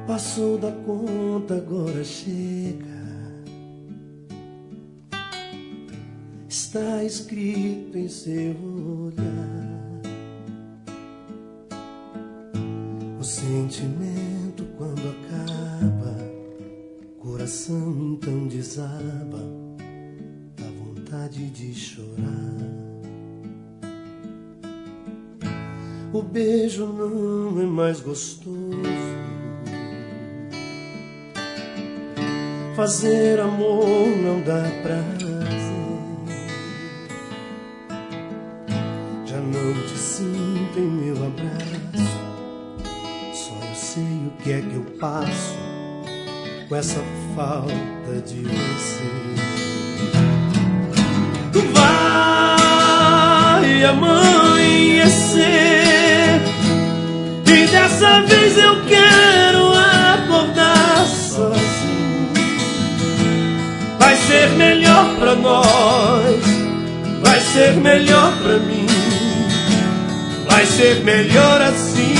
Passou da conta, agora chega. Está escrito em seu olhar. O sentimento quando acaba, coração então desaba, dá vontade de chorar. O beijo não é mais gostoso, fazer amor não dá prazer. Já não te sinto em meu abraço, só eu sei o que é que eu passo com essa falta de você. Vai amanhecer e dessa vez eu quero acordar sozinho. Vai ser melhor pra nós, vai ser melhor pra mim, vai ser melhor assim.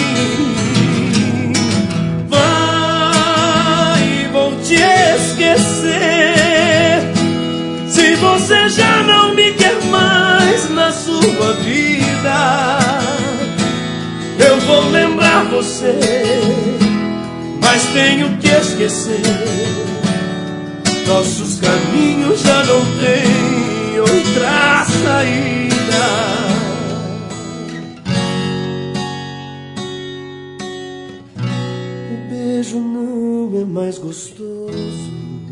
Vai, vou te esquecer. Se você já não me quer mais na sua vida, eu vou lembrar você, mas tenho que esquecer. Nossos caminhos já não têm outra saída. O beijo não é mais gostoso,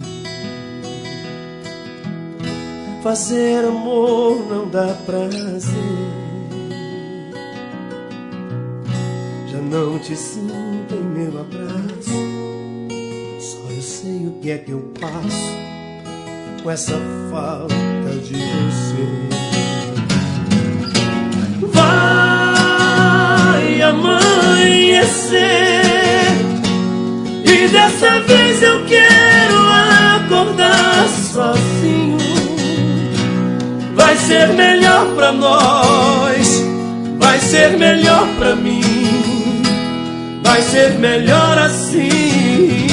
fazer amor não dá prazer. Já não te sinto em meu abraço, só eu sei o que é que eu passo com essa falta de você. Vai amanhecer e dessa vez eu quero acordar sozinho. Vai ser melhor pra nós, vai ser melhor pra mim, vai ser melhor assim.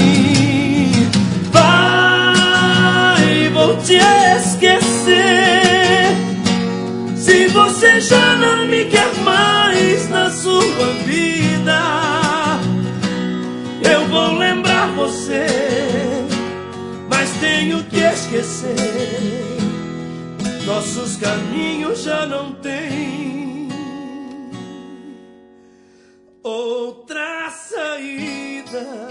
Vai, vou te esquecer. Se você já não me quer mais na sua vida, eu vou lembrar você, mas tenho que esquecer. Nossos caminhos já não têm outra saída.